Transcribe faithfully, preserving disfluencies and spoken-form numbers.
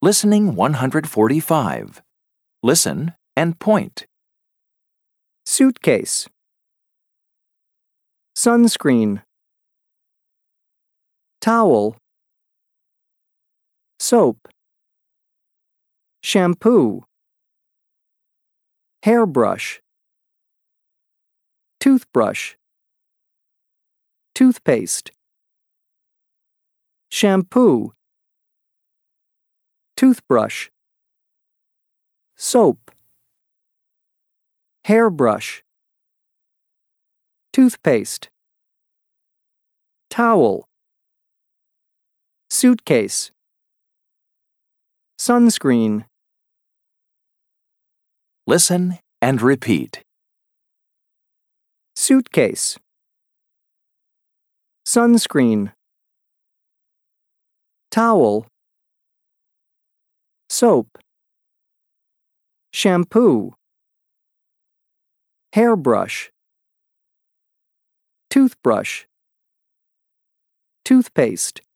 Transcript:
Listening one hundred forty-five. Listen and point. Suitcase. Sunscreen. Towel. Soap. Shampoo. Hairbrush. Toothbrush. Toothpaste. Shampoo. Toothbrush. Soap. Hairbrush. Toothpaste. Towel. Suitcase. Sunscreen. Listen and repeat. Suitcase. Sunscreen. Towel. Soap. Shampoo. Hairbrush. Toothbrush. Toothpaste.